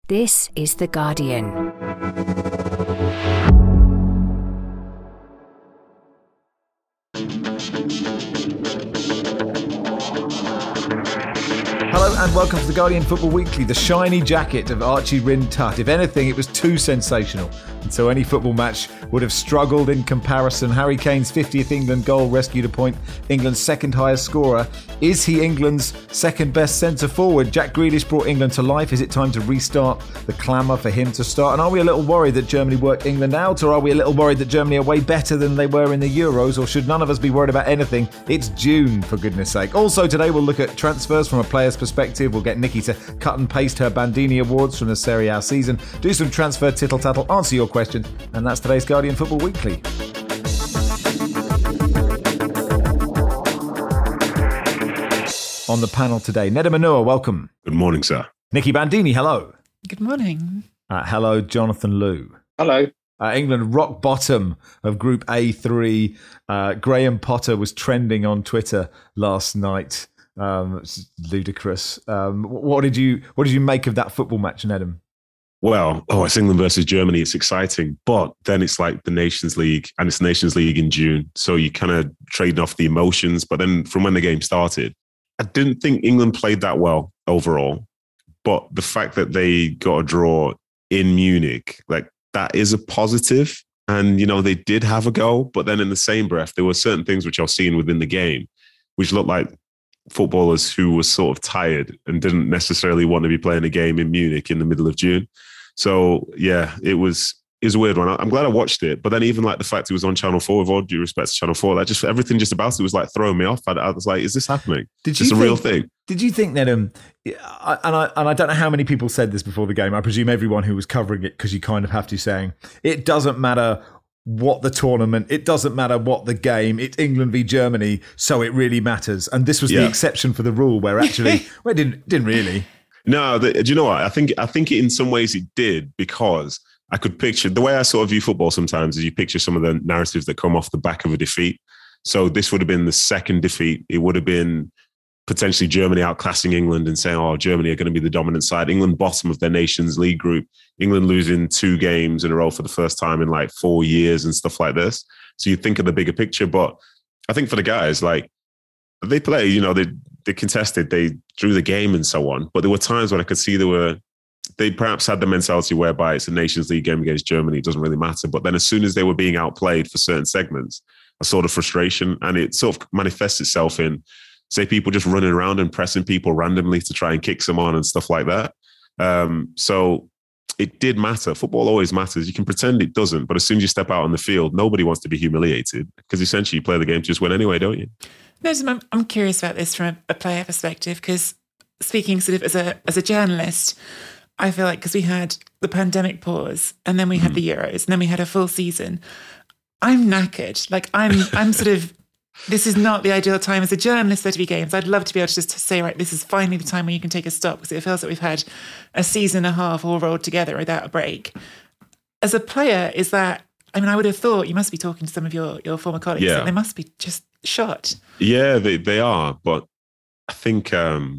This is The Guardian. Hello and welcome to The Guardian Football Weekly, the shiny jacket of Archie Rhind-Tutt. If anything, it was too sensational, and so any football match would have struggled in comparison. Harry Kane's 50th England goal rescued a point, England's second highest scorer. Is he England's second best centre-forward? Jack Grealish brought England to life. Is it time to restart the clamour for him to start? And are we a little worried that Germany worked England out, or are we a little worried that Germany are way better than they were in the Euros, or should none of us be worried about anything? It's June, for goodness sake. Also today we'll look at transfers from a player's perspective. We'll get Nikki to cut and paste her Bandini awards from the Serie A season, do some transfer tittle-tattle, answer your questions, and that's today's Guardian Football Weekly. On the panel today, Nedum Onuoha, welcome. Good morning, sir. Nikki Bandini, hello. Good morning. Hello, Jonathan Liew. Hello. England rock bottom of Group A3. Graham Potter was trending on Twitter last night. It's ludicrous. What did you make of that football match, Nedum? Well, it's England versus Germany. It's exciting, but then it's like the Nations League, and it's Nations League in June. So you kind of trade off the emotions. But then from when the game started, I didn't think England played that well overall. But the fact that they got a draw in Munich, like that is a positive. And, you know, they did have a go. But then in the same breath, there were certain things which I was seeing within the game, which looked like footballers who were sort of tired and didn't necessarily want to be playing a game in Munich in the middle of June. So, yeah, it was a weird one. I'm glad I watched it. But then even like the fact it was on Channel 4, with all due respect to Channel 4, everything just about it was like throwing me off. I was like, is this happening? It's a real thing. Did you think that, and I don't know how many people said this before the game. I presume everyone who was covering it, because you kind of have to, saying, it doesn't matter what the tournament, it doesn't matter what the game, it's England v Germany, so it really matters. And this was the exception for the rule, where actually, well, it didn't really. No, do you know what? I think in some ways it did, because I could picture, the way I sort of view football sometimes is you picture some of the narratives that come off the back of a defeat. So this would have been the second defeat. It would have been potentially Germany outclassing England and saying, oh, Germany are going to be the dominant side. England bottom of their Nations League group. England losing 2 games in a row for the first time in like 4 years and stuff like this. So you think of the bigger picture. But I think for the guys, like, they play, you know, they contested, they drew the game and so on. But there were times when I could see they perhaps had the mentality whereby it's a Nations League game against Germany, it doesn't really matter. But then as soon as they were being outplayed for certain segments, a sort of frustration, and it sort of manifests itself in, say, people just running around and pressing people randomly to try and kick someone and stuff like that. So it did matter. Football always matters. You can pretend it doesn't, but as soon as you step out on the field, nobody wants to be humiliated, because essentially you play the game to just win anyway, don't you? No, I'm curious about this from a player perspective, because speaking sort of as a journalist, I feel like because we had the pandemic pause, and then we had the Euros, and then we had a full season, I'm knackered. Like I'm sort of, this is not the ideal time as a journalist for there to be games. I'd love to be able to just say, right, this is finally the time where you can take a stop, because it feels like we've had a season and a half all rolled together without a break. As a player, is that, I mean, I would have thought you must be talking to some of your former colleagues, and they must be just shot. Yeah, they are. But I think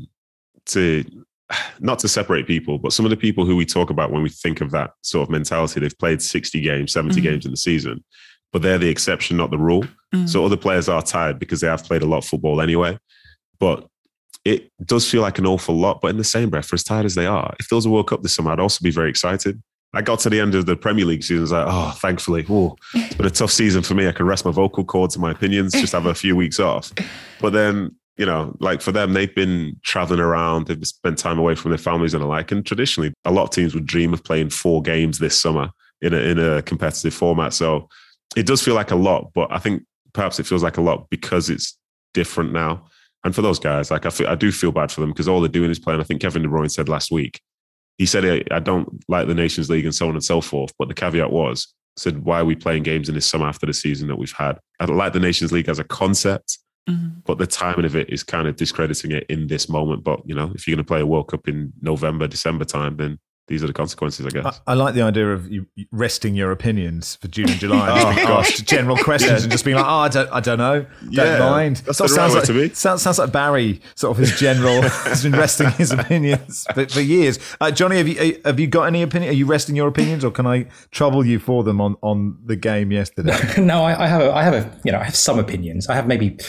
not to separate people, but some of the people who we talk about when we think of that sort of mentality, they've played 60 games, 70 games in the season, but they're the exception, not the rule. So other players are tired because they have played a lot of football anyway. But it does feel like an awful lot. But in the same breath, for as tired as they are, if there was a World Cup this summer, I'd also be very excited. I got to the end of the Premier League season, I was like, oh, thankfully, it's been a tough season for me. I can rest my vocal cords and my opinions, just have a few weeks off. But then, you know, like for them, they've been traveling around, they've spent time away from their families and the like. And traditionally, a lot of teams would dream of playing 4 games this summer in a competitive format. So it does feel like a lot, but I think perhaps it feels like a lot because it's different now. And for those guys, like I do feel bad for them, because all they're doing is playing. I think Kevin De Bruyne said last week, he said, I don't like the Nations League and so on and so forth. But the caveat was, said, why are we playing games in this summer after the season that we've had? I don't like the Nations League as a concept, but the timing of it is kind of discrediting it in this moment. But, you know, if you're going to play a World Cup in November, December time, then these are the consequences, I guess. I like the idea of you resting your opinions for June and July and just being asked general questions and just being like, I don't know, don't mind. That's sort the of right sounds way like, to be. sounds like Barry, sort of his general, has been resting his opinions for years. Johnny, have you got any opinion? Are you resting your opinions, or can I trouble you for them on the game yesterday? No, I have some opinions. I have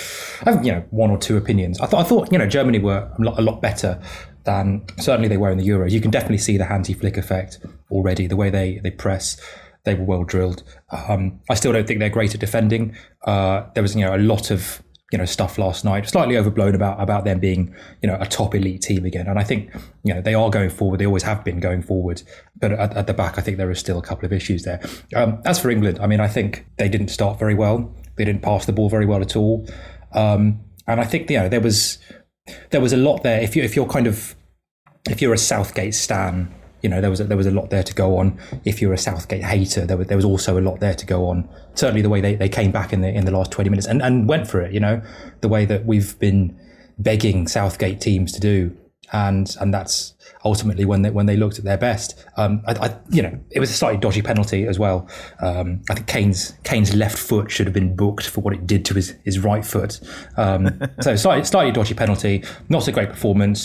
one or two opinions. I thought Germany were a lot better than certainly they were in the Euros. You can definitely see the Hansi Flick effect already, the way they press. They were well drilled. I still don't think they're great at defending. There was a lot of stuff last night, slightly overblown about them being a top elite team again. And I think they are going forward. They always have been going forward. But at the back, I think there is still a couple of issues there. As for England, I mean, I think they didn't start very well. They didn't pass the ball very well at all. And I think there was a lot there. If you're a Southgate stan, there was a lot there to go on. If you're a Southgate hater, there was also a lot there to go on. Certainly the way they came back in the last 20 minutes and went for it. The way that we've been begging Southgate teams to do, and that's ultimately when they looked at their best. It was a slightly dodgy penalty as well. I think Kane's left foot should have been booked for what it did to his right foot. So slightly dodgy penalty, not a great performance,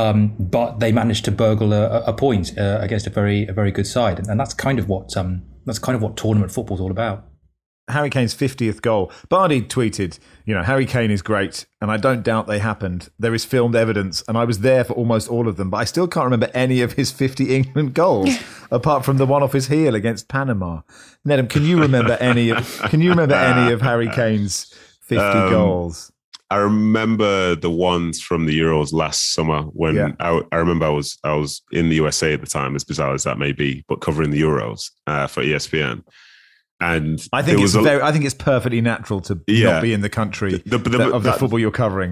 but they managed to burgle a point against a very good side, and that's kind of what tournament football's all about. Harry Kane's 50th goal. Bardi tweeted, Harry Kane is great, and I don't doubt they happened. There is filmed evidence, and I was there for almost all of them, but I still can't remember any of his 50 England goals, apart from the one off his heel against Panama. Nedham, can you remember any of Harry Kane's 50 goals? I remember the ones from the Euros last summer when I remember I was in the USA at the time, as bizarre as that may be, but covering the Euros for ESPN. And I think it's perfectly natural to not be in the country of the football you're covering.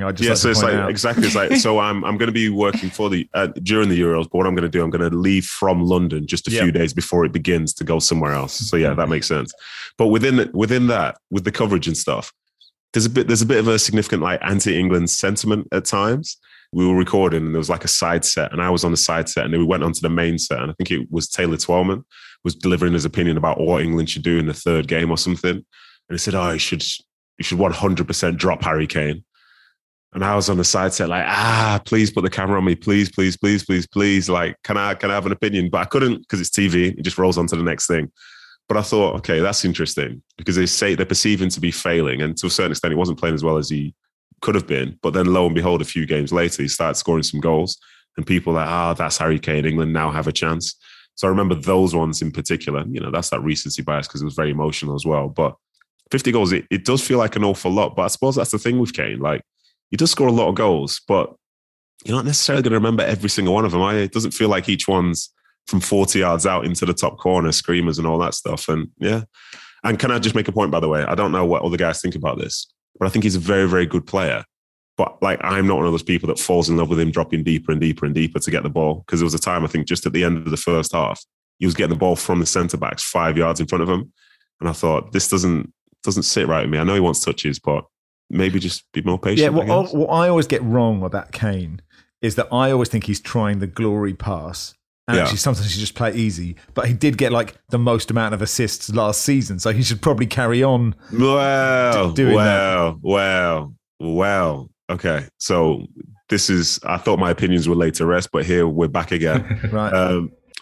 So I'm going to be working for during the Euros, but what I'm going to do, I'm going to leave from London just a few days before it begins to go somewhere else. So that makes sense. But within that, with the coverage and stuff, there's a bit of a significant anti-England sentiment at times. We were recording and there was a side set, and I was on the side set, and then we went onto the main set, and I think it was Taylor Twellman was delivering his opinion about what England should do in the third game or something. And he said, you should 100% drop Harry Kane. And I was on the side set please put the camera on me. Please, please, please, please, please. Can I have an opinion? But I couldn't because it's TV. It just rolls on to the next thing. But I thought, okay, that's interesting because they're perceiving to be failing. And to a certain extent, he wasn't playing as well as he could have been. But then lo and behold, a few games later, he started scoring some goals and people are that's Harry Kane. England now have a chance. So I remember those ones in particular. That's that recency bias because it was very emotional as well. But 50 goals, it does feel like an awful lot. But I suppose that's the thing with Kane. He does score a lot of goals, but you're not necessarily going to remember every single one of them. It doesn't feel like each one's from 40 yards out into the top corner, screamers and all that stuff. And And can I just make a point, by the way? I don't know what other guys think about this, but I think he's a very, very good player. But I'm not one of those people that falls in love with him dropping deeper and deeper and deeper to get the ball. Because there was a time, I think, just at the end of the first half, he was getting the ball from the centre-backs 5 yards in front of him. And I thought, this doesn't sit right with me. I know he wants touches, but maybe just be more patient. Yeah, what I always get wrong about Kane is that I always think he's trying the glory pass. And actually, sometimes he just play easy. But he did get the most amount of assists last season. So he should probably carry on doing that. Well. Okay, so I thought my opinions were laid to rest, but here we're back again. Right.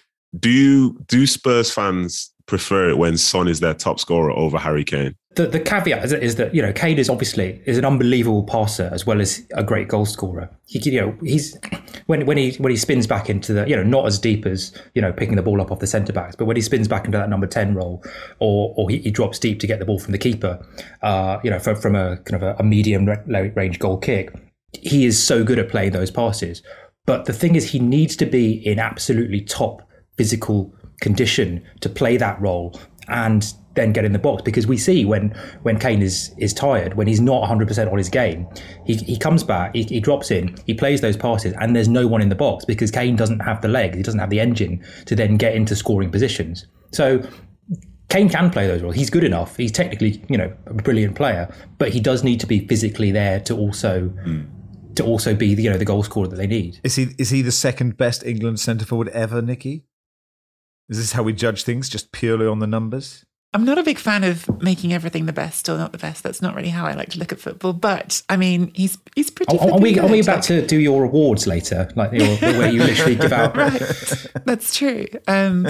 Do Spurs fans prefer it when Son is their top scorer over Harry Kane? The caveat is that Kane is obviously an unbelievable passer as well as a great goal scorer. He's when he spins back into the not as deep as picking the ball up off the centre backs, but when he spins back into that number 10 role, or he drops deep to get the ball from the keeper, from a kind of a medium range goal kick, he is so good at playing those passes. But the thing is, he needs to be in absolutely top physical condition to play that role and then get in the box, because we see when Kane is tired, when he's not 100% on his game, he comes back, he drops in, he plays those passes, and there's no one in the box because Kane doesn't have the legs, he doesn't have the engine to then get into scoring positions. So Kane can play those roles. He's good enough. He's technically, a brilliant player, but he does need to be physically there to also be the goal scorer that they need. Is he the second best England centre forward ever, Nicky? Is this how we judge things, just purely on the numbers? I'm not a big fan of making everything the best or not the best. That's not really how I like to look at football. But I mean, he's pretty. Are we about to do your awards later, like where you literally give out? Right, that's true. Tend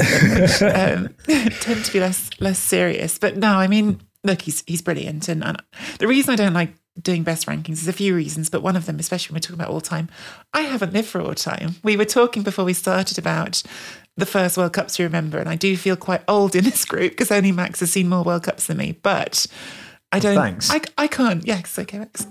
to be less serious, but no, I mean, look, he's brilliant, and the reason I don't like doing best rankings is a few reasons, but one of them, especially when we're talking about all time, I haven't lived for all time. We were talking before we started about the first World Cups you remember, and I do feel quite old in this group because only Max has seen more World Cups than me. But I don't. Thanks. I can't. Yes, okay, Max.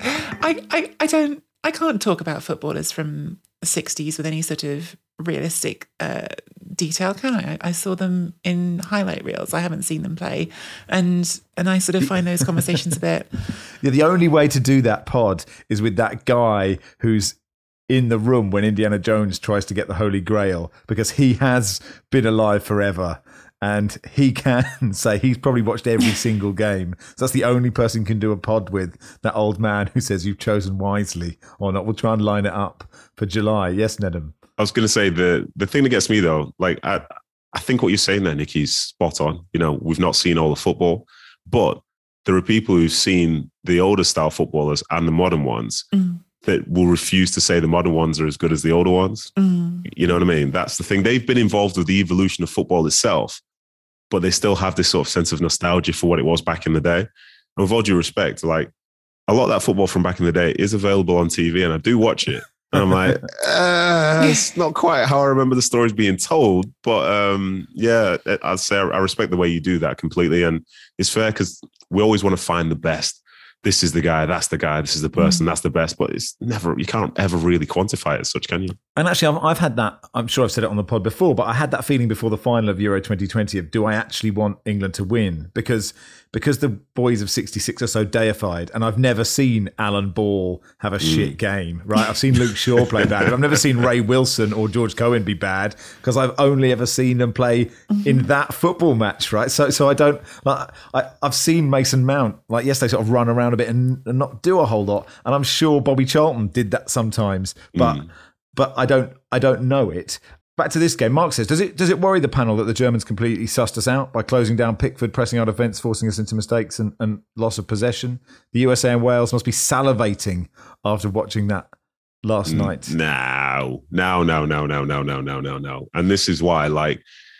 I don't. I can't talk about footballers from the 60s with any sort of realistic detail, can I? I saw them in highlight reels. I haven't seen them play, and I sort of find those conversations a bit. Yeah, the only way to do that pod is with that guy who's in the room when Indiana Jones tries to get the Holy Grail, because he has been alive forever and he can say he's probably watched every single game. So that's the only person who can do a pod with, that old man who says you've chosen wisely or not. We'll try and line it up for July. Yes, Nedham? I was going to say the thing that gets me though, like I think what you're saying there, Nicky's spot on. You know, we've not seen all the football, but there are people who've seen the older style footballers and the modern ones that will refuse to say the modern ones are as good as the older ones. You know what I mean? That's the thing. They've been involved with the evolution of football itself, but they still have this sort of sense of nostalgia for what it was back in the day. And with all due respect, like a lot of that football from back in the day is available on TV and I do watch it. And I'm like, it's not quite how I remember the stories being told. But yeah, I'd say I respect the way you do that completely. And it's fair because we always want to find the best. This is the guy, that's the guy, this is the person, that's the best. But it's never, you can't ever really quantify it as such, can you? And actually, I've had that, I'm sure I've said it on the pod before, but I had that feeling before the final of Euro 2020 of, do I actually want England to win? Because the boys of 66 are so deified, and I've never seen Alan Ball have a shit game, right? I've seen Luke Shaw play bad, but I've never seen Ray Wilson or George Cohen be bad, because I've only ever seen them play in that football match, right? So I don't, like, I've seen Mason Mount, like, yes, they sort of run around a bit and not do a whole lot, and I'm sure Bobby Charlton did that sometimes, but I don't know it. Back to this game, Mark says, does it worry the panel that the Germans completely sussed us out by closing down Pickford, pressing our defence, forcing us into mistakes and loss of possession? The USA and Wales must be salivating after watching that last night. No. And this is why, like,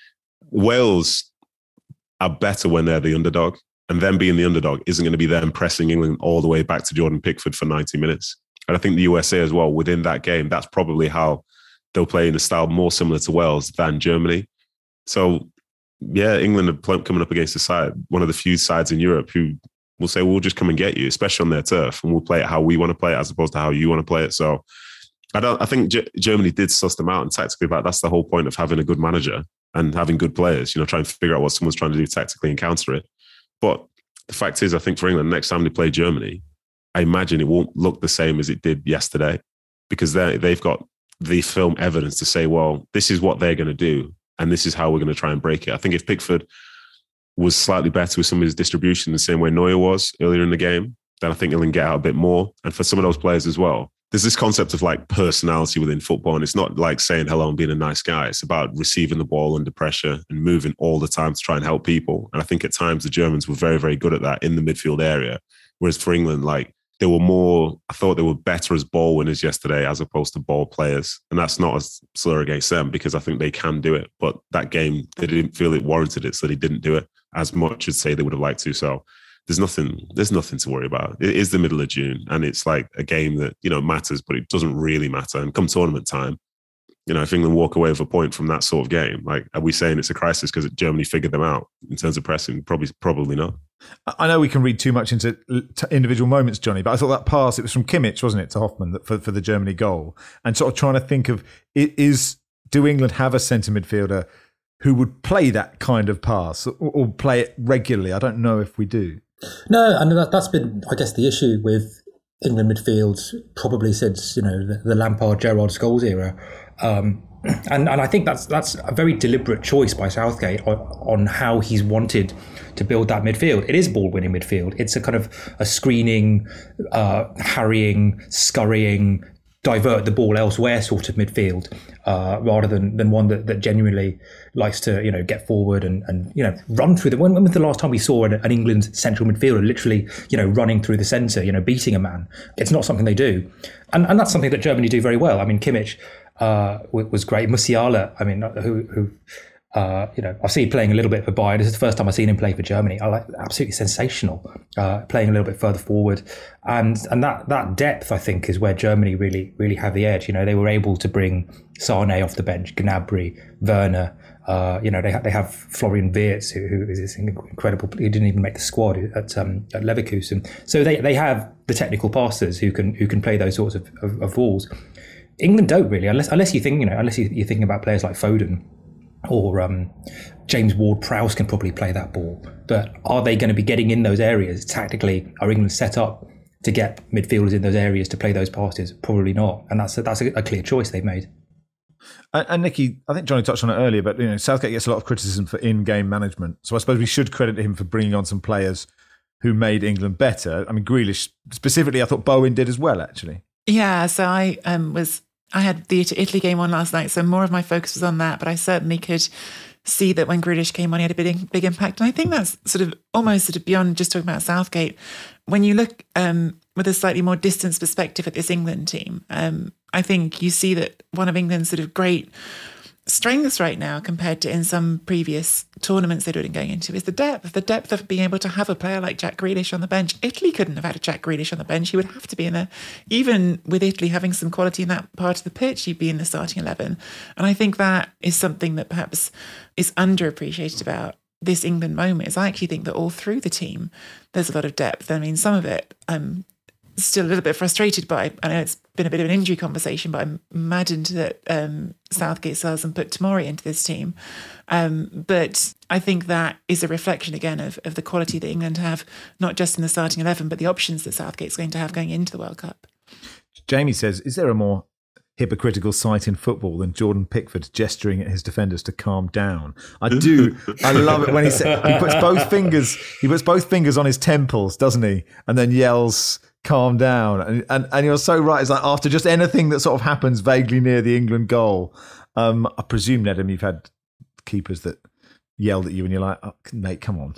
Wales are better when they're the underdog, and them being the underdog isn't going to be them pressing England all the way back to Jordan Pickford for 90 minutes. And I think the USA as well, within that game, that's probably how they'll play in a style more similar to Wales than Germany. So, yeah, England are coming up against a side, one of the few sides in Europe who will say, we'll just come and get you, especially on their turf, and we'll play it how we want to play it as opposed to how you want to play it. So I think Germany did suss them out, and tactically, that's the whole point of having a good manager and having good players, you know, trying to figure out what someone's trying to do tactically and counter it. But the fact is, I think for England, next time they play Germany, I imagine it won't look the same as it did yesterday, because they've got the film evidence to say, well, this is what they're going to do, and this is how we're going to try and break it. I think if Pickford was slightly better with some of his distribution the same way Neuer was earlier in the game, then I think England get out a bit more. And for some of those players as well, there's this concept of like personality within football, and it's not like saying hello and being a nice guy. It's about receiving the ball under pressure and moving all the time to try and help people. And I think at times the Germans were very, very good at that in the midfield area. Whereas for England, like, they were more, I thought they were better as ball winners yesterday as opposed to ball players. And that's not a slur against them, because I think they can do it. But that game, they didn't feel it warranted it, so they didn't do it as much as say they would have liked to. So there's nothing to worry about. It is the middle of June, and it's like a game that, you know, matters, but it doesn't really matter. And come tournament time, you know, if England walk away with a point from that sort of game, like, are we saying it's a crisis because Germany figured them out in terms of pressing? Probably not. I know we can read too much into individual moments, Johnny, but I thought that pass, it was from Kimmich, wasn't it, to Hoffman for the Germany goal? And sort of trying to think of, do England have a centre midfielder who would play that kind of pass or play it regularly? I don't know if we do. No, and that's been, I guess, the issue with England midfield probably since, you know, the Lampard, Gerrard, Scholes era. And I think that's a very deliberate choice by Southgate on how he's wanted to build that midfield. It is ball-winning midfield. It's a kind of a screening, harrying, scurrying, divert the ball elsewhere sort of midfield, rather than one that genuinely likes to, get forward and run through when was the last time we saw an England central midfielder literally, running through the centre, beating a man? It's not something they do. And that's something that Germany do very well. I mean, Kimmich was great. Musiala, I mean, who I've seen him playing a little bit for Bayern. This is the first time I've seen him play for Germany. I like absolutely sensational, playing a little bit further forward, and that depth I think is where Germany really have the edge. They were able to bring Sané off the bench, Gnabry, Werner. They have Florian Wirtz, who is this incredible. He didn't even make the squad at Leverkusen. So they have the technical passers who can play those sorts of balls. England don't really, unless you think unless you're thinking about players like Foden. Or James Ward-Prowse can probably play that ball. But are they going to be getting in those areas? Tactically, are England set up to get midfielders in those areas to play those passes? Probably not. And that's a clear choice they've made. And Nicky, I think Johnny touched on it earlier, but Southgate gets a lot of criticism for in-game management. So I suppose we should credit him for bringing on some players who made England better. I mean, Grealish specifically, I thought Bowen did as well, actually. Yeah, so I had the Italy game on last night, so more of my focus was on that, but I certainly could see that when Grealish came on, he had a big impact. And I think that's almost beyond just talking about Southgate. When you look with a slightly more distance perspective at this England team, I think you see that one of England's great strengths right now compared to in some previous tournaments they'd been going into is the depth of being able to have a player like Jack Grealish on the bench. Italy couldn't have had a Jack Grealish on the bench. He would have to be in there. Even with Italy having some quality in that part of the pitch, he'd be in the starting 11. And I think that is something that perhaps is underappreciated about this England moment. Is I actually think that all through the team, there's a lot of depth. I mean, some of it still a little bit frustrated by. I know it's been a bit of an injury conversation, but I'm maddened that Southgate still hasn't put Tomori into this team. But I think that is a reflection again of the quality that England have, not just in the starting 11, but the options that Southgate's going to have going into the World Cup. Jamie says, is there a more hypocritical sight in football than Jordan Pickford gesturing at his defenders to calm down? I love it when he puts both fingers on his temples, doesn't he? And then yells, calm down. And you're so right. It's like after just anything that sort of happens vaguely near the England goal. I presume, Nedum, you've had keepers that yelled at you and you're like, oh, mate, come on.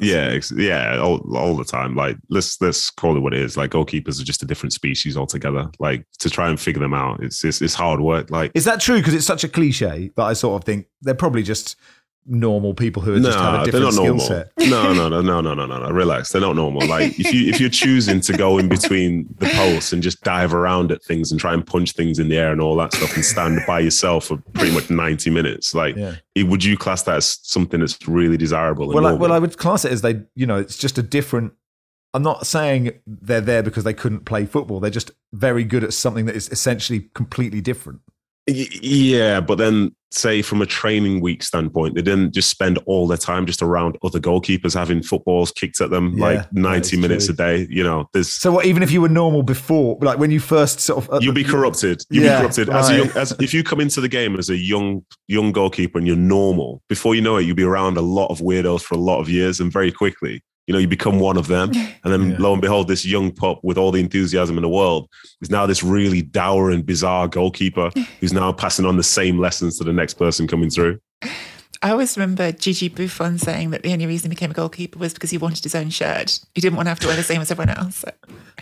All the time. Like, let's call it what it is. Like, goalkeepers are just a different species altogether. Like, to try and figure them out, it's hard work. Like, is that true? Because it's such a cliche that I sort of think they're probably just normal people who just have a different skill set. No. Relax. They're not normal. Like, if you're choosing to go in between the posts and just dive around at things and try and punch things in the air and all that stuff and stand by yourself for pretty much 90 minutes, like, would you class that as something that's really desirable? Well, I would class it as it's just a different. I'm not saying they're there because they couldn't play football. They're just very good at something that is essentially completely different. Yeah, but then say from a training week standpoint, they didn't just spend all their time just around other goalkeepers having footballs kicked at them 90 minutes a day. There's so what, even if you were normal before, like when you first sort of you'll be corrupted. You'll be corrupted as if you come into the game as a young goalkeeper and you're normal. Before you know it, you'll be around a lot of weirdos for a lot of years, and very quickly, you become one of them. And then lo and behold, this young pup with all the enthusiasm in the world is now this really dour and bizarre goalkeeper who's now passing on the same lessons to the next person coming through. I always remember Gigi Buffon saying that the only reason he became a goalkeeper was because he wanted his own shirt. He didn't want to have to wear the same as everyone else. So.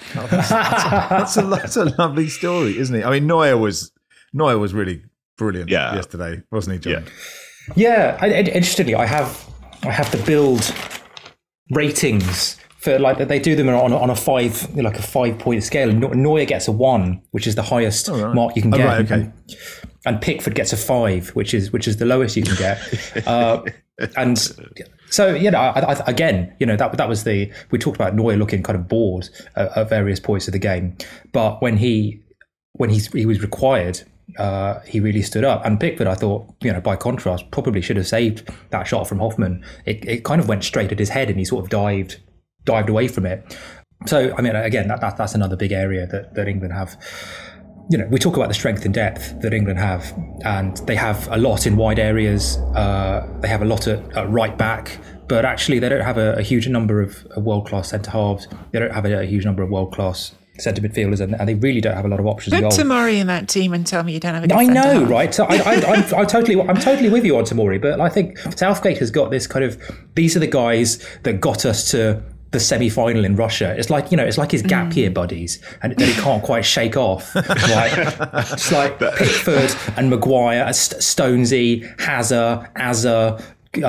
That's a lovely story, isn't it? I mean, Neuer was really brilliant yesterday, wasn't he, John? Yeah. Interestingly, I have to build ratings for, like, they do them on a 5-point scale. Neuer gets a 1, which is the highest mark you can get. Right, okay. And Pickford gets a 5, which is the lowest you can get. And so, again, that was we talked about Neuer looking kind of bored at various points of the game, but when he was required, he really stood up. And Pickford, I thought, by contrast, probably should have saved that shot from Hoffman. It kind of went straight at his head and he sort of dived away from it. So, I mean, again, that's another big area that England have. We talk about the strength and depth that England have, and they have a lot in wide areas. They have a lot at right back, but actually they don't have a huge number of world-class centre-halves. They don't have a huge number of world-class centre midfielders, and they really don't have a lot of options. Put Tomori in that team and tell me you don't have a good I know, centre-half. right? So I'm totally with you on Tomori, but I think Southgate has got this kind of, these are the guys that got us to the semi-final in Russia. It's like, it's like his gap year buddies, and that he can't quite shake off. Right? It's like Pickford and Maguire, Stonesy, Hazard, Azza,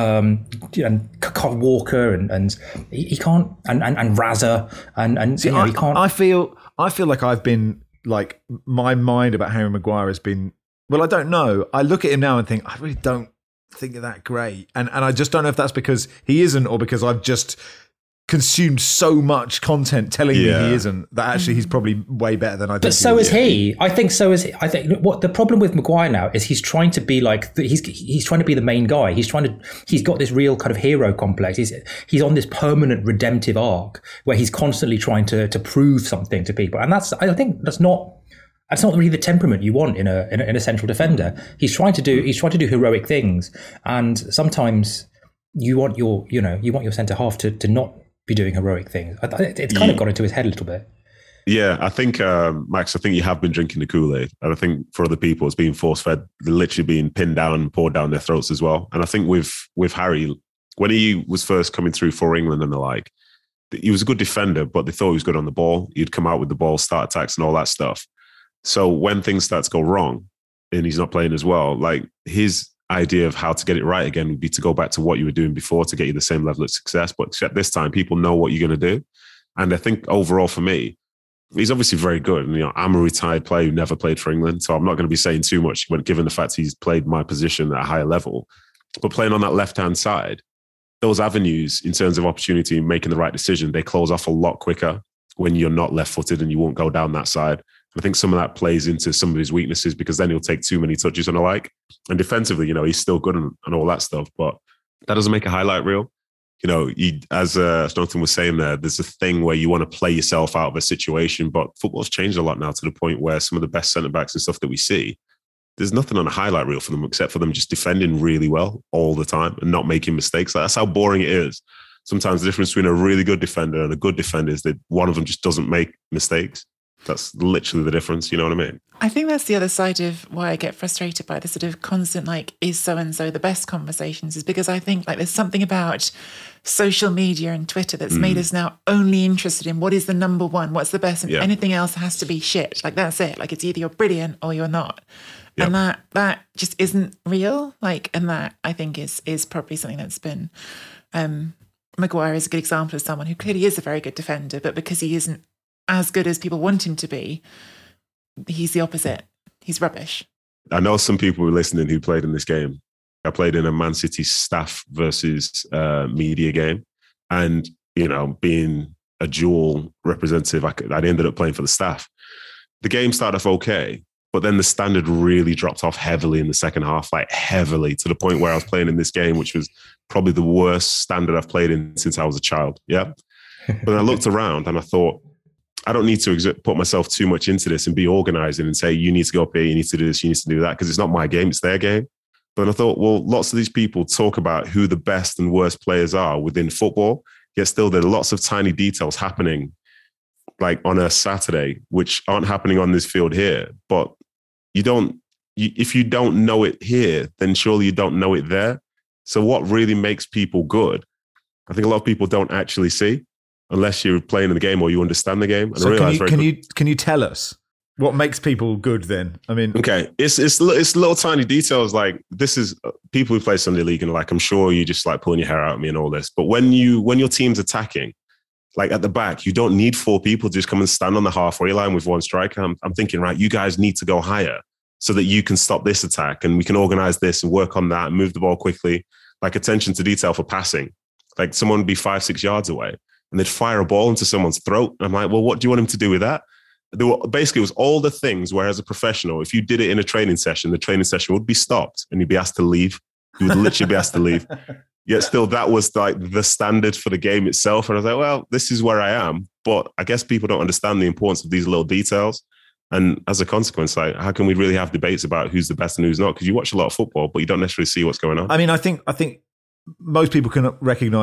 Walker, and he can't, and Razza, and See, he can't. I feel like I've been like, my mind about Harry Maguire has been, well, I don't know. I look at him now and think, I really don't think of that great, and I just don't know if that's because he isn't, or because I've just consumed so much content telling me he isn't, that actually he's probably way better than I think. But so is he. I think so is he. I think what the problem with Maguire now is he's trying to be like, he's trying to be the main guy. He's got this real kind of hero complex. He's on this permanent redemptive arc where he's constantly trying to prove something to people, and I think that's not really the temperament you want in a central defender. He's trying to do heroic things, and sometimes you want your centre half to not be doing heroic things. It's kind of got into his head a little bit. Yeah, I think, Max, I think you have been drinking the Kool-Aid. And I think for other people, it's being force-fed. They're literally being pinned down and poured down their throats as well. And I think with Harry, when he was first coming through for England and the like, he was a good defender, but they thought he was good on the ball. He'd come out with the ball, start attacks and all that stuff. So when things start to go wrong and he's not playing as well, like his idea of how to get it right again would be to go back to what you were doing before to get you the same level of success. But except this time, people know what you're going to do. And I think overall for me, he's obviously very good. And, I'm a retired player who never played for England, so I'm not going to be saying too much given the fact he's played my position at a higher level. But playing on that left-hand side, those avenues in terms of opportunity and making the right decision, they close off a lot quicker when you're not left-footed and you won't go down that side. I think some of that plays into some of his weaknesses because then he'll take too many touches and the like. And defensively, he's still good and all that stuff, but that doesn't make a highlight reel. As Jonathan was saying there's a thing where you want to play yourself out of a situation, but football's changed a lot now to the point where some of the best centre-backs and stuff that we see, there's nothing on a highlight reel for them except for them just defending really well all the time and not making mistakes. That's how boring it is. Sometimes the difference between a really good defender and a good defender is that one of them just doesn't make mistakes. That's literally the difference. You know what I mean? I think that's the other side of why I get frustrated by the sort of constant, is so-and-so the best conversations, is because I think there's something about social media and Twitter that's made us now only interested in what is the number one, what's the best, and anything else has to be shit. That's it. It's either you're brilliant or you're not. Yep. And that just isn't real. And that I think is probably something that's been, Maguire is a good example of someone who clearly is a very good defender, but because he isn't as good as people want him to be, he's the opposite. He's rubbish. I know some people were listening who played in this game. I played in a Man City staff versus media game. And, being a dual representative, I ended up playing for the staff. The game started off okay, but then the standard really dropped off heavily in the second half, heavily, to the point where I was playing in this game, which was probably the worst standard I've played in since I was a child. Yeah. But then I looked around and I thought, I don't need to put myself too much into this and be organizing and say, you need to go up here, you need to do this, you need to do that, because it's not my game, it's their game. But I thought, well, lots of these people talk about who the best and worst players are within football, yet still there are lots of tiny details happening on a Saturday, which aren't happening on this field here. But if you don't know it here, then surely you don't know it there. So what really makes people good, I think a lot of people don't actually see, unless you're playing in the game or you understand the game. And so can you tell us what makes people good then? I mean, okay, it's little tiny details. This is people who play Sunday League and I'm sure you just pulling your hair out at me and all this. But when your team's attacking, at the back, you don't need four people to just come and stand on the halfway line with one striker. I'm thinking, right, you guys need to go higher so that you can stop this attack and we can organize this and work on that and move the ball quickly. Attention to detail for passing. Someone would be 5-6 yards away and they'd fire a ball into someone's throat. And I'm like, well, what do you want him to do with that? Basically, it was all the things where as a professional, if you did it in a training session, the training session would be stopped and you'd be asked to leave. You would literally be asked to leave. Yet still, that was the standard for the game itself. And I was like, well, this is where I am. But I guess people don't understand the importance of these little details. And as a consequence, how can we really have debates about who's the best and who's not? Because you watch a lot of football, but you don't necessarily see what's going on. I mean, I think most people can recognize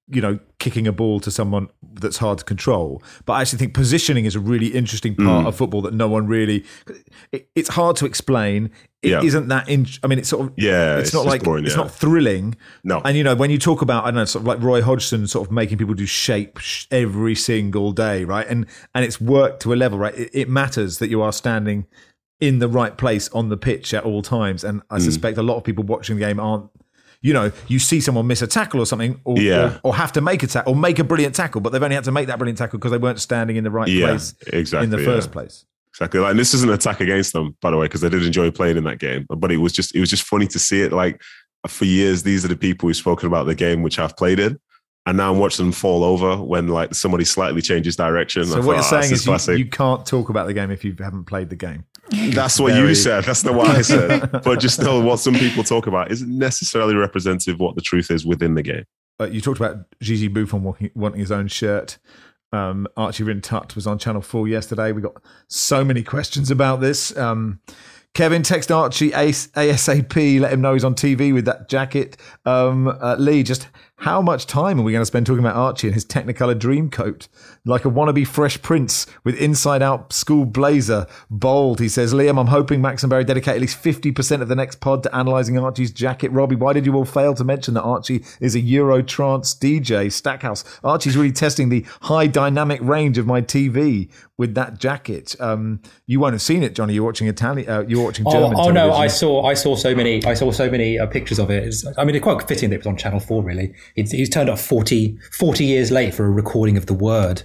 kicking a ball to someone that's hard to control. But I actually think positioning is a really interesting part of football that no one really. It's hard to explain. It isn't that. It's sort of. Yeah, it's not like boring, it's not thrilling. No, and when you talk about, I don't know, sort of like Roy Hodgson, sort of making people do shape every single day, right? And it's worked to a level, right? It matters that you are standing in the right place on the pitch at all times. And I suspect a lot of people watching the game aren't. You see someone miss a tackle or something, or have to make a tackle, or make a brilliant tackle, but they've only had to make that brilliant tackle because they weren't standing in the right place in the first place. Exactly. And this isn't an attack against them, by the way, because I did enjoy playing in that game. But it was just funny to see it. Like, for years, these are the people who've spoken about the game which I've played in. And now I'm watching them fall over when like somebody slightly changes direction. So what you're saying is you can't talk about the game if you haven't played the game. That's what you said. That's not what I said. But just know what some people talk about isn't necessarily representative of what the truth is within the game. You talked about Gigi Buffon wanting his own shirt. Archie Rhind-Tutt was on Channel 4 yesterday. We got so many questions about this. Kevin, text Archie ASAP. Let him know he's on TV with that jacket. Lee, just how much time are we going to spend talking about Archie and his Technicolor dream coat? Like a wannabe Fresh Prince with inside-out school blazer. Bold, he says. Liam, I'm hoping Max and Barry dedicate at least 50% of the next pod to analysing Archie's jacket. Robbie, why did you all fail to mention that Archie is a Euro trance DJ? Stackhouse, Archie's really testing the high dynamic range of my TV with that jacket. You won't have seen it, Johnny. You're watching Italian. You're watching German. Oh no, I saw so many pictures of it. It's quite fitting that it was on Channel 4. Really, he's turned up 40 years late for a recording of The Word.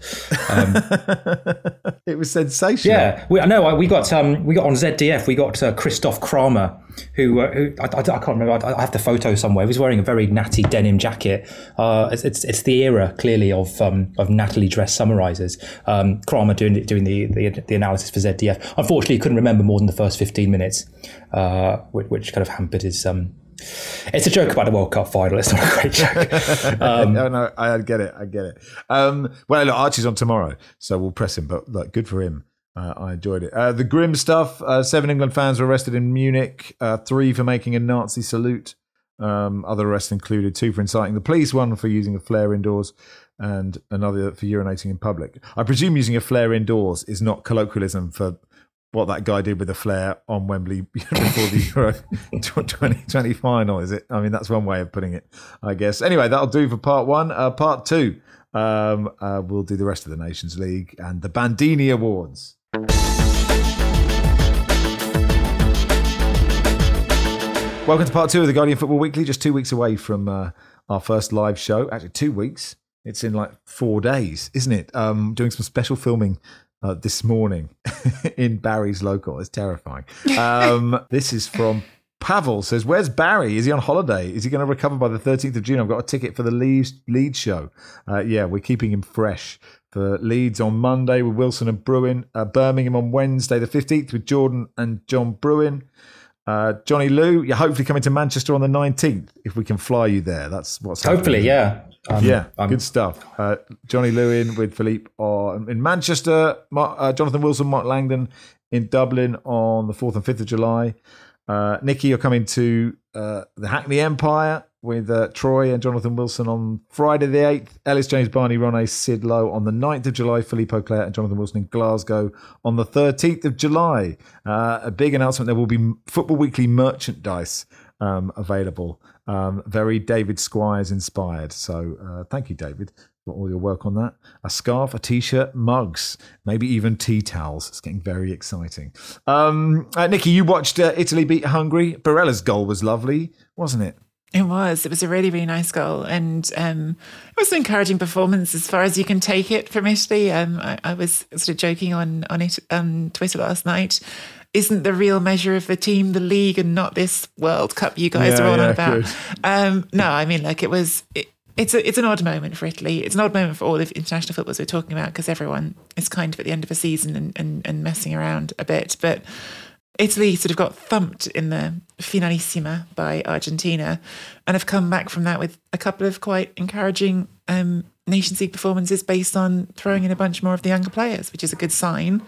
It was sensational. Yeah, we got on ZDF. We got Christoph Kramer, who I can't remember. I have the photo somewhere. He was wearing a very natty denim jacket. It's the era clearly of Natalie dress summarizers. Kramer doing the analysis for ZDF. Unfortunately, he couldn't remember more than the first 15 minutes, which kind of hampered his. It's a joke about the World Cup final. It's not a great joke. No, I get it. Well, look, Archie's on tomorrow, so we'll press him. But look, good for him. I enjoyed it. The grim stuff. 7 England fans were arrested in Munich. 3 for making a Nazi salute. Other arrests included 2 for inciting the police, 1 for using a flare indoors, and another for urinating in public. I presume using a flare indoors is not colloquialism for what that guy did with the flare on Wembley before the Euro 2020 final, is it? I mean, that's one way of putting it, I guess. Anyway, that'll do for part 1. Part 2, we'll do the rest of the Nations League and the Bandini Awards. Welcome to part 2 of the Guardian Football Weekly, just 2 weeks away from our first live show. Actually, 2 weeks. It's in like 4 days, isn't it? Doing some special filming this morning in Barry's local. It's terrifying. This is from Pavel. Says, where's Barry? Is he on holiday? Is he going to recover by the 13th of June? I've got a ticket for the Leeds show. Yeah, we're keeping him fresh for Leeds on Monday with Wilson and Bruin. Birmingham on Wednesday the 15th with Jordan and John Bruin. Johnny Lou, you're hopefully coming to Manchester on the 19th if we can fly you there. That's what's happening. Hopefully, yeah. Good stuff. Johnny Lewin with Philippe in Manchester. Jonathan Wilson, Mark Langdon in Dublin on the 4th and 5th of July. Nikki, you're coming to the Hackney Empire with Troy and Jonathan Wilson on Friday the 8th. Ellis, James Barney, Ronay, Sid Lowe on the 9th of July. Philippe Auclair and Jonathan Wilson in Glasgow on the 13th of July. A big announcement, there will be Football Weekly merchandise available. Very David Squires inspired. So thank you, David, for all your work on that. A scarf, a t-shirt, mugs, maybe even tea towels. It's getting very exciting. Nikki, you watched Italy beat Hungary. Barella's goal was lovely, wasn't it? It was a really, really nice goal. And it was an encouraging performance as far as you can take it from Italy. I was sort of joking on it on Twitter last night. Isn't the real measure of the team the league and not this World Cup you guys are on about? No, I mean, like it's an odd moment for Italy. It's an odd moment for all the international footballers we're talking about because everyone is kind of at the end of a season and messing around a bit. But Italy sort of got thumped in the finalissima by Argentina and have come back from that with a couple of quite encouraging Nations League performances based on throwing in a bunch more of the younger players, which is a good sign.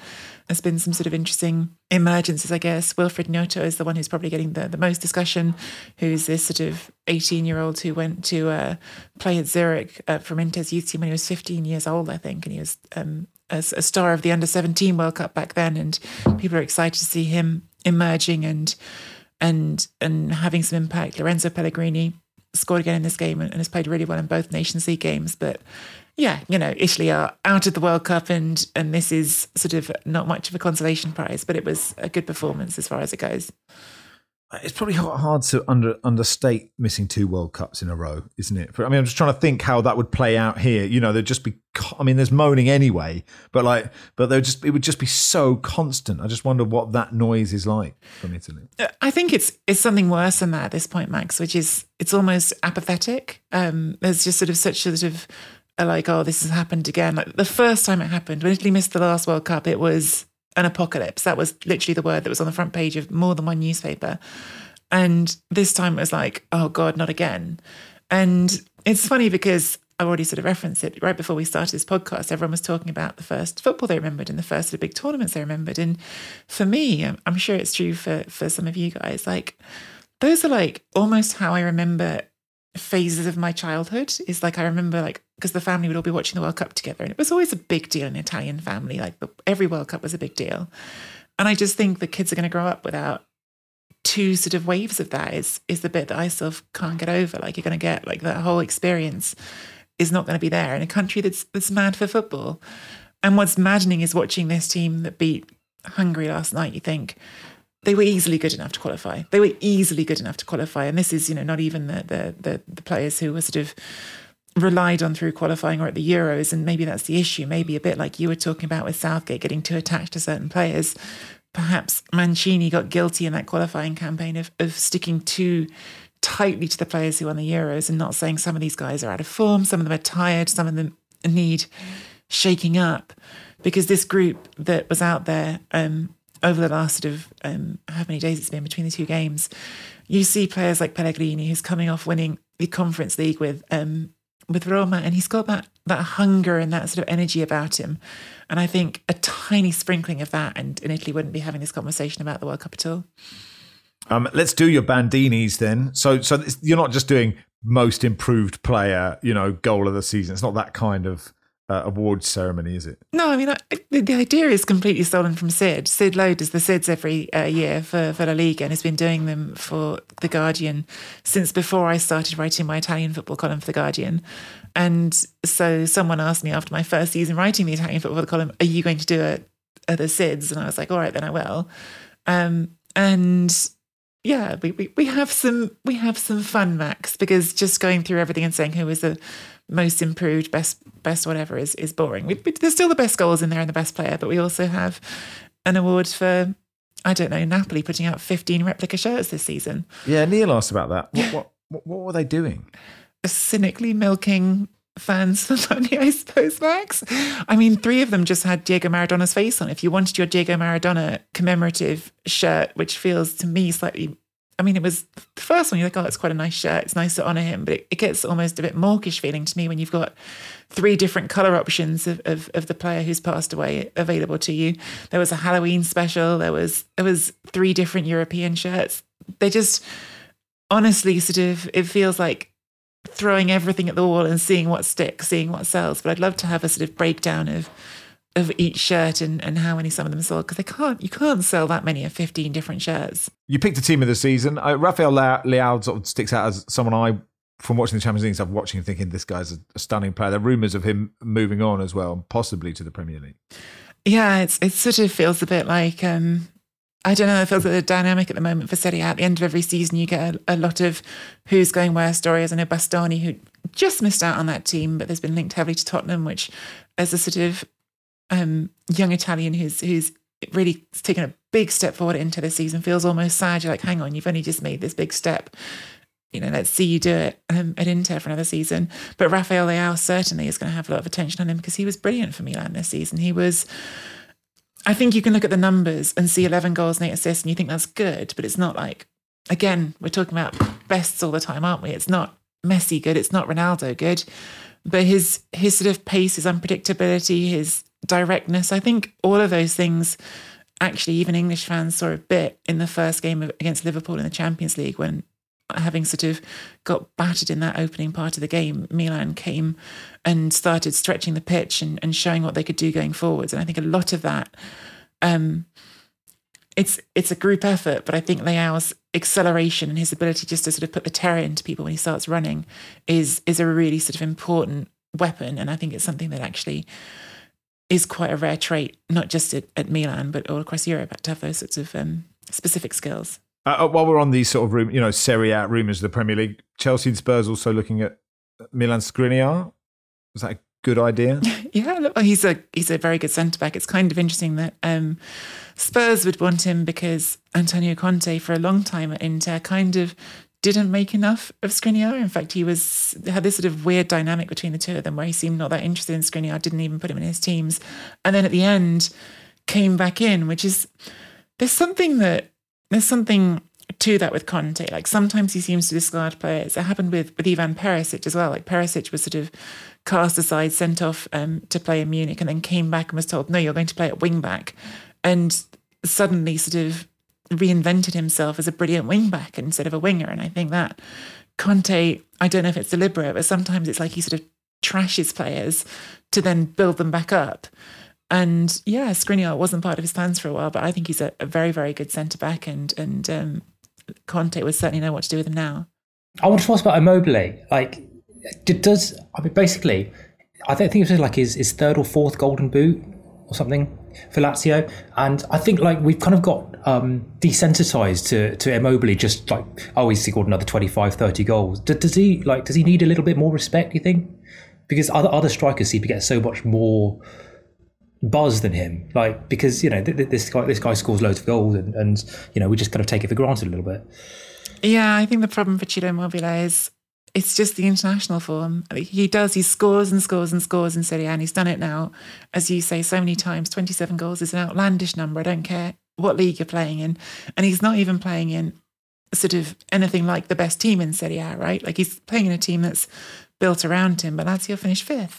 there's been some sort of interesting emergences, I guess. Wilfried Nyota is the one who's probably getting the most discussion, who's this sort of 18-year-old who went to play at Zurich from Inter's youth team when he was 15 years old, I think, and he was a star of the Under-17 World Cup back then, and people are excited to see him emerging and having some impact. Lorenzo Pellegrini scored again in this game and has played really well in both Nations League games. But yeah, Italy are out of the World Cup, and this is sort of not much of a consolation prize, but it was a good performance as far as it goes. It's probably hard to understate missing 2 World Cups in a row, isn't it? I'm just trying to think how that would play out here. There'd just be, there's moaning anyway, but it would just be so constant. I just wonder what that noise is like from Italy. I think it's something worse than that at this point, Max, which is it's almost apathetic. There's just sort of such a sort of oh, this has happened again. Like the first time it happened, when Italy missed the last World Cup, it was an apocalypse. That was literally the word that was on the front page of more than one newspaper. And this time it was like, oh God, not again. And it's funny because I already sort of referenced it right before we started this podcast. Everyone was talking about the first football they remembered and the first of the big tournaments they remembered. And for me, I'm sure it's true for some of you guys, like those are like almost how I remember phases of my childhood. Is like I remember because the family would all be watching the World Cup together, and it was always a big deal in an Italian family. Like every World Cup was a big deal, and I just think the kids are going to grow up without 2 sort of waves of that. Is the bit that I still can't get over. Like you're going to get like that whole experience is not going to be there in a country that's mad for football. And what's maddening is watching this team that beat Hungary last night. You think they were easily good enough to qualify. And this is, not even the players who were sort of relied on through qualifying or at the Euros. And maybe that's the issue. Maybe a bit like you were talking about with Southgate getting too attached to certain players. Perhaps Mancini got guilty in that qualifying campaign of sticking too tightly to the players who won the Euros and not saying some of these guys are out of form, some of them are tired, some of them need shaking up. Because this group that was out there over the last sort of how many days it's been between the 2 games, you see players like Pellegrini, who's coming off winning the Conference League with Roma, and he's got that hunger and that sort of energy about him. And I think a tiny sprinkling of that, and Italy wouldn't be having this conversation about the World Cup at all. Let's do your Bandinis then. So you're not just doing most improved player, goal of the season. It's not that kind of awards ceremony, is it? No, I mean, the idea is completely stolen from Sid. Sid Lowe does the Sids every year for La Liga and has been doing them for The Guardian since before I started writing my Italian football column for The Guardian. And so someone asked me after my first season writing the Italian football column, are you going to do the Sids? And I was like, all right, then I will. And yeah, we have some fun, Max, because just going through everything and saying who was the most improved, best whatever is boring. There's still the best goals in there and the best player, but we also have an award for, I don't know, Napoli putting out 15 replica shirts this season. Yeah, Neil asked about that. What were they doing? Cynically milking fans for money, I suppose, Max. I mean, 3 of them just had Diego Maradona's face on. If you wanted your Diego Maradona commemorative shirt, which feels to me slightly, I mean, it was the first one, you're like, oh, it's quite a nice shirt. It's nice to honour him. But it gets almost a bit mawkish feeling to me when you've got 3 different colour options of the player who's passed away available to you. There was a Halloween special. There was 3 different European shirts. They just, honestly, sort of, it feels like throwing everything at the wall and seeing what sticks, seeing what sells. But I'd love to have a sort of breakdown of each shirt and how many some of them sold, because you can't sell that many of 15 different shirts. You picked a team of the season. Rafael Leao sort of sticks out as someone from watching the Champions League, I'm watching and thinking this guy's a stunning player. There are rumours of him moving on as well, possibly to the Premier League. Yeah, it sort of feels a bit like, I don't know, it feels like the dynamic at the moment for Serie A. At the end of every season, you get a lot of who's going where stories. I know Bastoni, who just missed out on that team, but there's been linked heavily to Tottenham, which as a sort of young Italian who's really taken a big step forward into this season, feels almost sad. You're like, hang on, you've only just made this big step. Let's see you do it at Inter for another season. But Rafael Leao certainly is going to have a lot of attention on him because he was brilliant for Milan this season. I think you can look at the numbers and see 11 goals and 8 assists and you think that's good, but it's not like, again, we're talking about bests all the time, aren't we? It's not Messi good, it's not Ronaldo good, but his sort of pace, his unpredictability, his directness. I think all of those things, actually, even English fans saw a bit in the first game against Liverpool in the Champions League, when, having sort of got battered in that opening part of the game, Milan came and started stretching the pitch and showing what they could do going forwards. And I think a lot of that, it's a group effort, but I think Leao's acceleration and his ability just to sort of put the terror into people when he starts running is a really sort of important weapon. And I think it's something that actually is quite a rare trait, not just at Milan, but all across Europe, to have those sorts of specific skills. While we're on these sort of Serie A rumours of the Premier League, Chelsea and Spurs also looking at Milan Skriniar. Is that a good idea? Yeah, look, he's a very good centre back. It's kind of interesting that Spurs would want him because Antonio Conte, for a long time at Inter, kind of didn't make enough of Skriniar. In fact, he had this sort of weird dynamic between the two of them where he seemed not that interested in Skriniar, didn't even put him in his teams, and then at the end came back in, which is there's something to that with Conte. Like, sometimes he seems to discard players. It happened with Ivan Perisic as well. Like, Perisic was sort of cast aside, sent off to play in Munich, and then came back and was told, no, you're going to play at wing back, and suddenly sort of reinvented himself as a brilliant wing back instead of a winger. And I think that Conte, I don't know if it's deliberate, but sometimes it's like he sort of trashes players to then build them back up. And yeah, Skriniar wasn't part of his plans for a while, but I think he's a very, very good centre back, and Conte would certainly know what to do with him now. I want to ask about Immobile. Like, basically, I don't think it was like his third or fourth golden boot or something for Lazio, and I think like we've kind of got desensitized to Immobile, just like, oh, he's scored another 25, 30 goals. Does he need a little bit more respect, do you think? Because other strikers seem to get so much more buzz than him, like, because this guy scores loads of goals, and we just kind of take it for granted a little bit. Yeah, I think the problem for Ciro Immobile is it's just the international form. He scores and scores and scores in Serie A, and he's done it now, as you say, so many times. 27 goals is an outlandish number. I don't care what league you're playing in, and he's not even playing in sort of anything like the best team in Serie A, right? Like, he's playing in a team that's built around him, but Lazio finished fifth,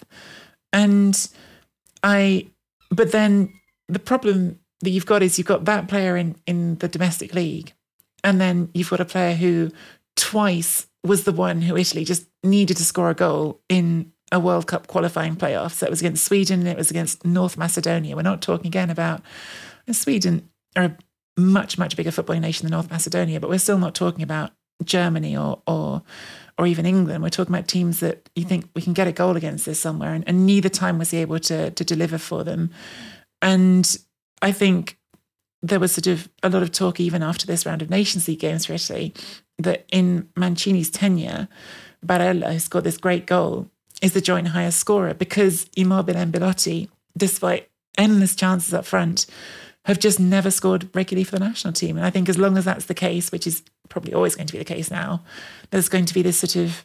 But then the problem that you've got is you've got that player in the domestic league, and then you've got a player who twice was the one who Italy just needed to score a goal in a World Cup qualifying playoff. So it was against Sweden and it was against North Macedonia. We're not talking again about Sweden are a much, much bigger footballing nation than North Macedonia, but we're still not talking about Germany or even England. We're talking about teams that you think we can get a goal against this somewhere, and neither time was he able to deliver for them. And I think there was sort of a lot of talk even after this round of Nations League games for Italy that in Mancini's tenure, Barella, who scored this great goal, is the joint highest scorer, because Immobile and Belotti, despite endless chances up front, have just never scored regularly for the national team. And I think as long as that's the case, which is probably always going to be the case now, there's going to be this sort of,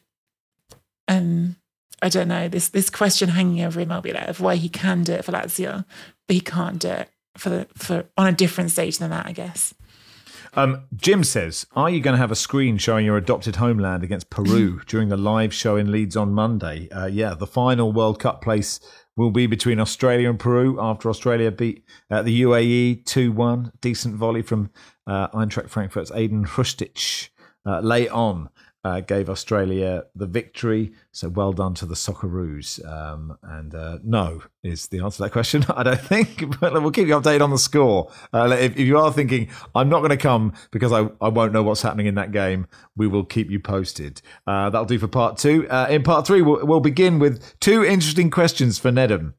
I don't know, this question hanging over Immobile of why he can do it for Lazio, but he can't do it for on a different stage than that, I guess. Jim says, are you going to have a screen showing your adopted homeland against Peru during the live show in Leeds on Monday? Yeah, the final World Cup place will be between Australia and Peru after Australia beat the UAE 2-1. Decent volley from Eintracht Frankfurt's Aiden Hrustic late on. Gave Australia the victory. So well done to the Socceroos. No is the answer to that question, I don't think. But we'll keep you updated on the score. If you are thinking, I'm not going to come because I won't know what's happening in that game, we will keep you posted. That'll do for part 2. In part 3, we'll begin with 2 interesting questions for Nedum.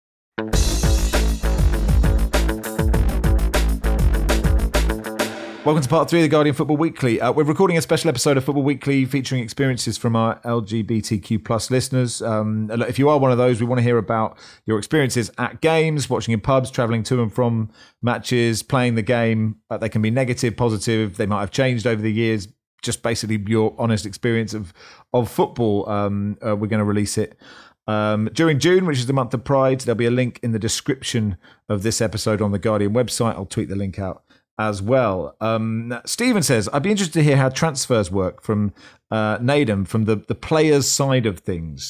Welcome to part 3 of the Guardian Football Weekly. We're recording a special episode of Football Weekly featuring experiences from our LGBTQ plus listeners. If you are one of those, we want to hear about your experiences at games, watching in pubs, travelling to and from matches, playing the game. They can be negative, positive. They might have changed over the years. Just basically your honest experience of football. We're going to release it during June, which is the month of Pride. There'll be a link in the description of this episode on the Guardian website. I'll tweet the link out as well. Stephen says, I'd be interested to hear how transfers work from Nedum, from the players' side of things.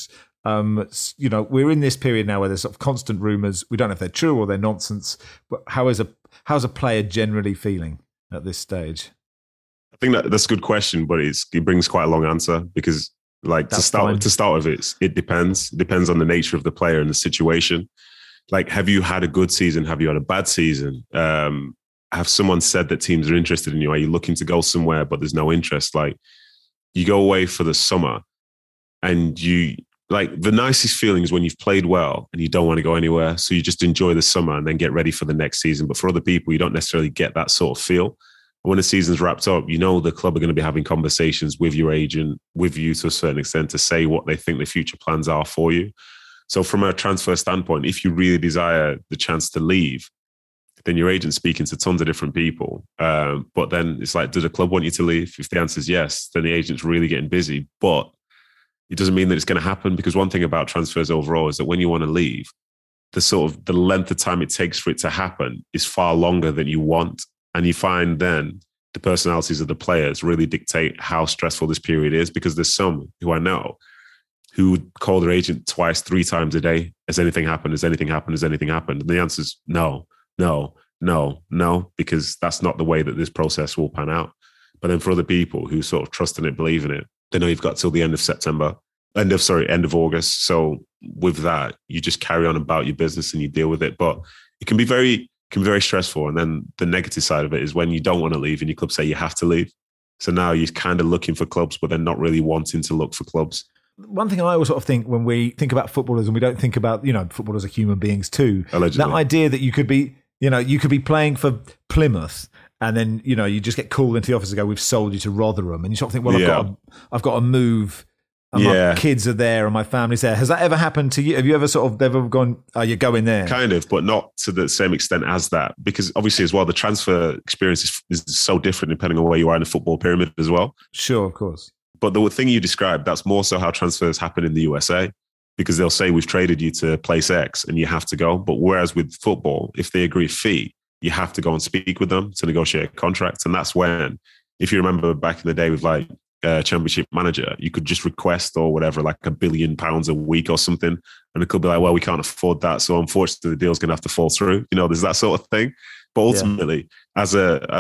We're in this period now where there's sort of constant rumours. We don't know if they're true or they're nonsense. But how's a player generally feeling at this stage? I think that's a good question, but it brings quite a long answer because, like, to start with, it depends. It depends on the nature of the player and the situation. Like, have you had a good season? Have you had a bad season? Have someone said that teams are interested in you? Are you looking to go somewhere but there's no interest? Like, you go away for the summer and the nicest feeling is when you've played well and you don't want to go anywhere. So you just enjoy the summer and then get ready for the next season. But for other people, you don't necessarily get that sort of feel. When the season's wrapped up, the club are going to be having conversations with your agent, with you to a certain extent, to say what they think the future plans are for you. So from a transfer standpoint, if you really desire the chance to leave, then your agent's speaking to tons of different people. But then it's like, does the club want you to leave? If the answer is yes, then the agent's really getting busy. But it doesn't mean that it's going to happen, because one thing about transfers overall is that when you want to leave, the length of time it takes for it to happen is far longer than you want. And you find then the personalities of the players really dictate how stressful this period is, because there's some who I know who would call their agent twice, 3 times a day. Has anything happened? Has anything happened? Has anything happened? And the answer is no, because that's not the way that this process will pan out. But then for other people who sort of trust in it, believe in it, they know you've got till the end of August. So with that, you just carry on about your business and you deal with it. But it can be very stressful. And then the negative side of it is when you don't want to leave and your club say you have to leave. So now you're kind of looking for clubs, but they're not really wanting to look for clubs. One thing I always sort of think when we think about footballers, and we don't think about, footballers are human beings too. Allegedly. That idea that you could be playing for Plymouth and then, you just get called into the office and go, we've sold you to Rotherham. And you sort of think, well, I've got to move. And my kids are there and my family's there. Has that ever happened to you? Have you ever gone, you're going there? Kind of, but not to the same extent as that. Because obviously as well, the transfer experience is so different depending on where you are in the football pyramid as well. Sure, of course. But the thing you described, that's more so how transfers happen in the USA, because they'll say, we've traded you to place X and you have to go. But whereas with football, if they agree a fee, you have to go and speak with them to negotiate a contract. And that's when, if you remember back in the day with like, Championship manager, you could just request or whatever, like £1 billion a week or something, and it could be like, well, we can't afford that, so unfortunately the deal's going to have to fall through. There's that sort of thing. But ultimately, as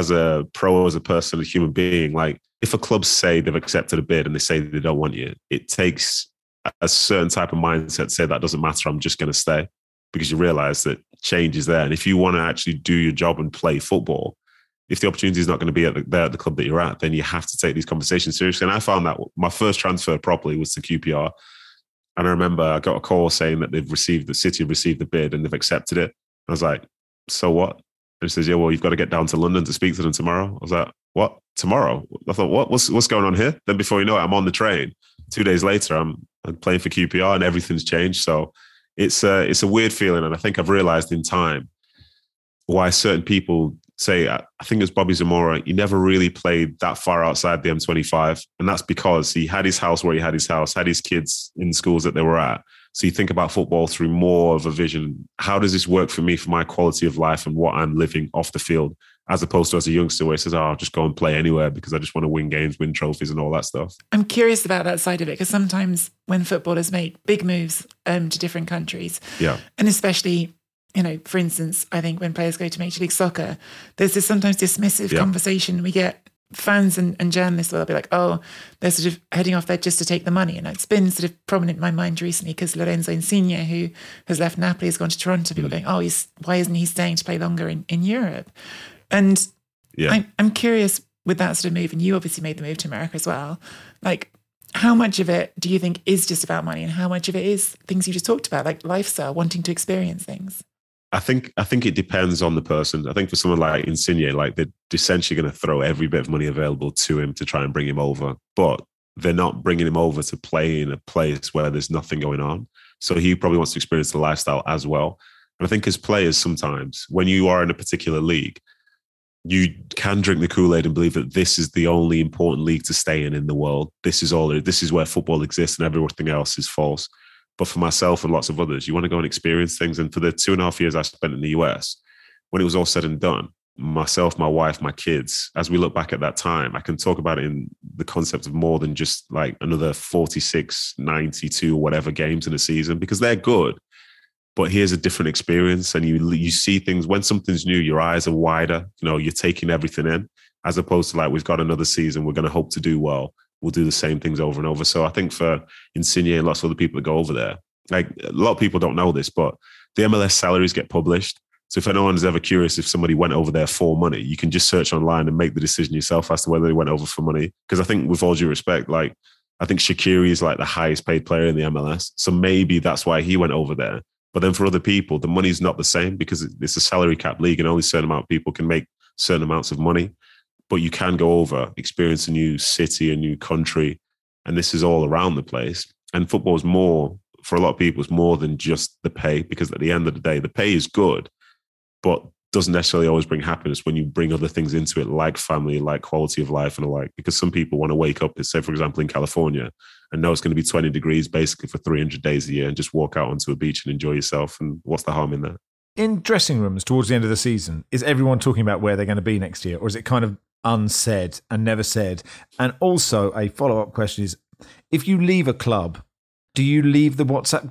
a pro, as a person, a human being, like if a club say they've accepted a bid and they say they don't want you, it takes a certain type of mindset to say that doesn't matter, I'm just going to stay, because you realize that change is there. And if you want to actually do your job and play football, if the opportunity is not going to be at the club that you're at, then you have to take these conversations seriously. And I found that my first transfer properly was to QPR. And I remember I got a call saying that the City have received the bid and they've accepted it. I was like, so what? And he says, yeah, well, you've got to get down to London to speak to them tomorrow. I was like, what? Tomorrow? I thought, what's going on here? Then before you know it, I'm on the train. 2 days later, I'm playing for QPR and everything's changed. So it's a weird feeling. And I think I've realized in time why certain people say, I think it was Bobby Zamora, he never really played that far outside the M25. And that's because he had his house where he had his house, had his kids in schools that they were at. So you think about football through more of a vision. How does this work for me, for my quality of life and what I'm living off the field, as opposed to as a youngster where he says, I'll just go and play anywhere because I just want to win games, win trophies and all that stuff. I'm curious about that side of it, because sometimes when footballers make big moves to different countries, and especially, for instance, I think when players go to Major League Soccer, there's this sometimes dismissive conversation. We get fans and journalists where they'll be like, oh, they're sort of heading off there just to take the money. And it's been sort of prominent in my mind recently because Lorenzo Insigne, who has left Napoli, has gone to Toronto. People going, oh, why isn't he staying to play longer in Europe? And I'm curious with that sort of move, and you obviously made the move to America as well. Like, how much of it do you think is just about money, and how much of it is things you just talked about, like lifestyle, wanting to experience things? I think it depends on the person. I think for someone like Insigne, like they're essentially going to throw every bit of money available to him to try and bring him over, but they're not bringing him over to play in a place where there's nothing going on. So he probably wants to experience the lifestyle as well. And I think as players, sometimes when you are in a particular league, you can drink the Kool-Aid and believe that this is the only important league to stay in the world. This is where football exists and everything else is false. But for myself and lots of others, you want to go and experience things. And for the 2.5 years I spent in the US, when it was all said and done, myself, my wife, my kids, as we look back at that time, I can talk about it in the concept of more than just like another 46, 92, whatever games in a season, because they're good. But here's a different experience, and you see things when something's new, your eyes are wider. You know, you're taking everything in, as opposed to like, we've got another season, we're going to hope to do well. We'll do the same things over and over. So I think for Insigne and lots of other people that go over there, like a lot of people don't know this, but the MLS salaries get published. So if anyone's ever curious if somebody went over there for money, you can just search online and make the decision yourself as to whether they went over for money. Because I think with all due respect, like I think Shaqiri is like the highest paid player in the MLS. So maybe that's why he went over there. But then for other people, the money's not the same because it's a salary cap league and only a certain amount of people can make certain amounts of money. But you can go over, experience a new city, a new country. And this is all around the place. And football is more, for a lot of people, it's more than just the pay, because at the end of the day, the pay is good, but doesn't necessarily always bring happiness when you bring other things into it, like family, like quality of life and the like. Because some people want to wake up, say, for example, in California, and know it's going to be 20 degrees basically for 300 days a year and just walk out onto a beach and enjoy yourself. And what's the harm in that? In dressing rooms towards the end of the season, is everyone talking about where they're going to be next year? Or is it kind of unsaid and never said? And also a follow-up question is, if you leave a club, do you leave the WhatsApp?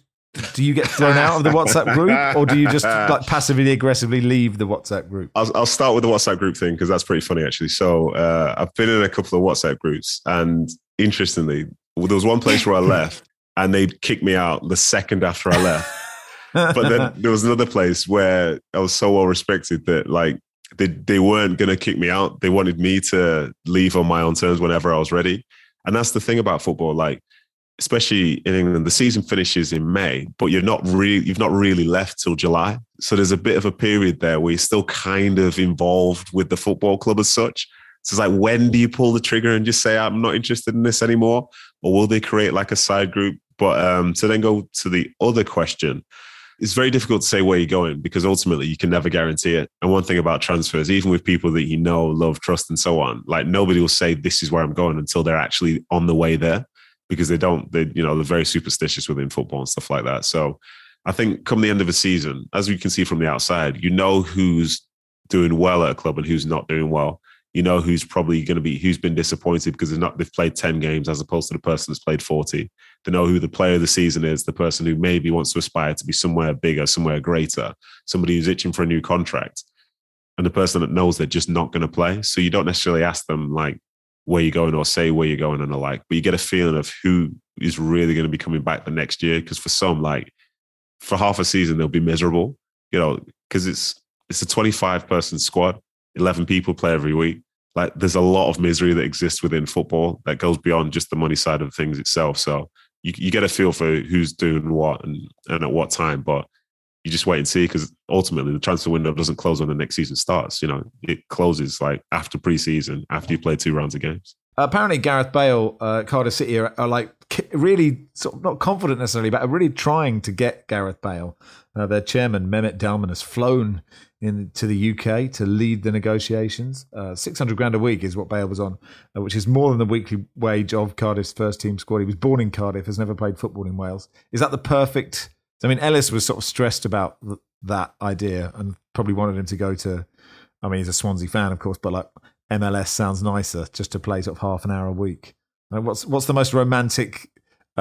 Do you get thrown out of the WhatsApp group, or do you just like passively aggressively leave the WhatsApp group? I'll start with the WhatsApp group thing because that's pretty funny actually. So I've been in a couple of WhatsApp groups, and interestingly, there was one place where I left and they kicked me out the second after I left. But then there was another place where I was so well respected that like they weren't going to kick me out. They wanted me to leave on my own terms whenever I was ready. And that's the thing about football, like, especially in England, the season finishes in May, but you've not really left till July. So there's a bit of a period there where you're still kind of involved with the football club as such. So it's like, when do you pull the trigger and just say, I'm not interested in this anymore? Or will they create like a side group? But to then go to the other question, it's very difficult to say where you're going because ultimately you can never guarantee it. And one thing about transfers, even with people that you know, love, trust, and so on, like nobody will say this is where I'm going until they're actually on the way there. Because they're very superstitious within football and stuff like that. So I think come the end of a season, as we can see from the outside, you know who's doing well at a club and who's not doing well. You know who's probably going to be, who's been disappointed because they've played 10 games as opposed to the person that's played 40. They know who the player of the season is, the person who maybe wants to aspire to be somewhere bigger, somewhere greater, somebody who's itching for a new contract, and the person that knows they're just not going to play. So you don't necessarily ask them like, where you're going or say where you're going and the like, but you get a feeling of who is really going to be coming back the next year. Because for some, like for half a season, they'll be miserable, you know, because it's a 25-person squad, 11 people play every week. Like there's a lot of misery that exists within football that goes beyond just the money side of things itself. So you get a feel for who's doing what and at what time, but you just wait and see, because ultimately the transfer window doesn't close when the next season starts. You know, it closes like after pre-season, after you play 2 rounds of games. Apparently Gareth Bale, Cardiff City are like really sort of not confident necessarily, but are really trying to get Gareth Bale. Their chairman, Mehmet Dalman, has flown to the UK to lead the negotiations. 600 grand a week is what Bale was on, which is more than the weekly wage of Cardiff's first team squad. He was born in Cardiff, has never played football in Wales. Is that the perfect... I mean, Ellis was sort of stressed about that idea and probably wanted him to go to, I mean, he's a Swansea fan, of course, but like MLS sounds nicer just to play sort of half an hour a week. What's the most romantic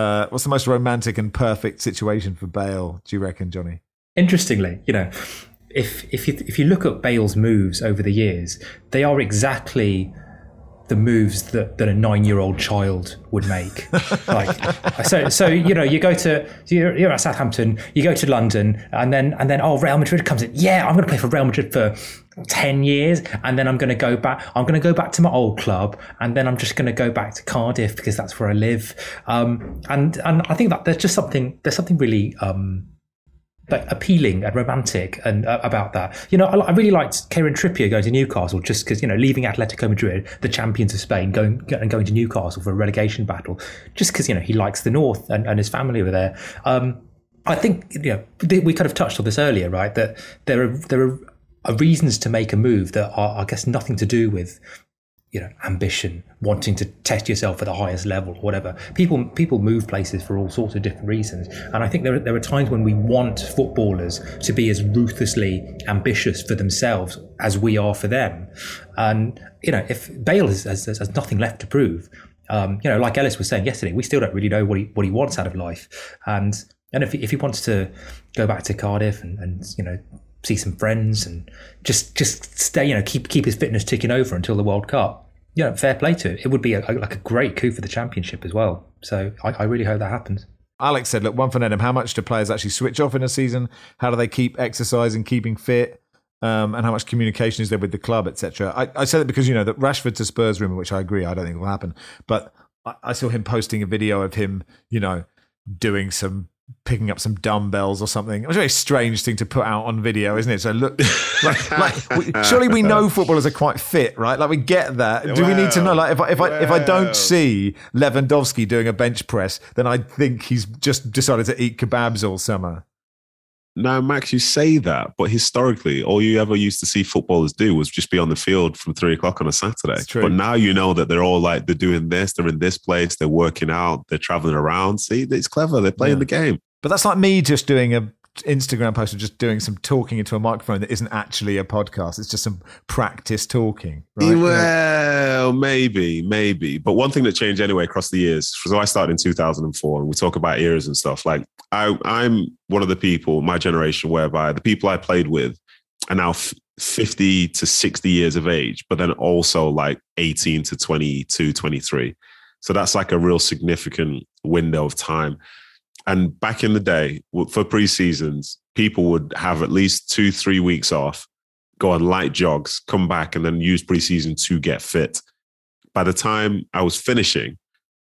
and perfect situation for Bale, do you reckon, Johnny? Interestingly, you know, if you look at Bale's moves over the years, they are exactly the moves that a 9-year-old child would make. Like, so you know, you're at Southampton, you go to London, and then Real Madrid comes in. Yeah, I'm going to play for Real Madrid for 10 years, and then I'm going to go back. I'm going to go back to my old club, and then I'm just going to go back to Cardiff because that's where I live. And I think that there's something really like appealing and romantic and about that. You know, I really liked Kieran Trippier going to Newcastle just because, you know, leaving Atletico Madrid, the champions of Spain, going to Newcastle for a relegation battle, just because, you know, he likes the North and his family over there. I think, you know, we kind of touched on this earlier, right? That there are reasons to make a move that are, I guess, nothing to do with, ambition, wanting to test yourself at the highest level or whatever. People move places for all sorts of different reasons. And I think there are times when we want footballers to be as ruthlessly ambitious for themselves as we are for them. And, if Bale has nothing left to prove, like Ellis was saying yesterday, we still don't really know what he wants out of life. And if he wants to go back to Cardiff and see some friends and just stay, keep his fitness ticking over until the World Cup, fair play to it. It would be like a great coup for the Championship as well. So I really hope that happens. Alex said, look, one for Nedham, how much do players actually switch off in a season? How do they keep exercising, keeping fit? And how much communication is there with the club, etc.? I said it because, that Rashford to Spurs rumour, which I agree, I don't think will happen. But I saw him posting a video of him, picking up some dumbbells or something. It was a very strange thing to put out on video, isn't it? So look, surely we know footballers are quite fit, right? Like we get that. Do we need to know? Like if I don't see Lewandowski doing a bench press, then I think he's just decided to eat kebabs all summer. Now, Max, you say that, but historically, all you ever used to see footballers do was just be on the field from 3:00 on a Saturday. But now you know that they're all they're doing this, they're in this place, they're working out, they're traveling around. See, it's clever. They're playing the game. But that's like me just doing a Instagram post of just doing some talking into a microphone that isn't actually a podcast. It's just some practice talking. Right? Well, maybe. But one thing that changed anyway across the years, so I started in 2004 and we talk about eras and stuff. Like I'm one of the people, my generation, whereby the people I played with are now 50 to 60 years of age, but then also like 18 to 22, 23. So that's like a real significant window of time. And back in the day, for pre-seasons, people would have at least 2-3 weeks off, go on light jogs, come back, and then use pre-season to get fit. By the time I was finishing